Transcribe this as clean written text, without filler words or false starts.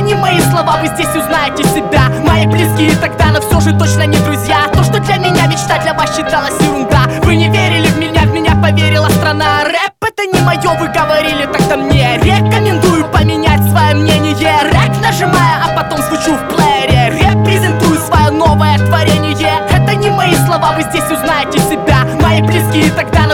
не мои слова, вы здесь узнаете себя. Мои близкие тогда, но все же точно не друзья. То, что для меня мечта, для вас считалась ерунда. Вы не верили в меня поверила страна. Рэп это не мое, вы говорили тогда мне. Рекомендую поменять свое мнение. Рэк нажимая, а потом звучу в плеере. Репрезентую свое новое творение. Это не мои слова, вы здесь узнаете себя. Мои близкие тогда,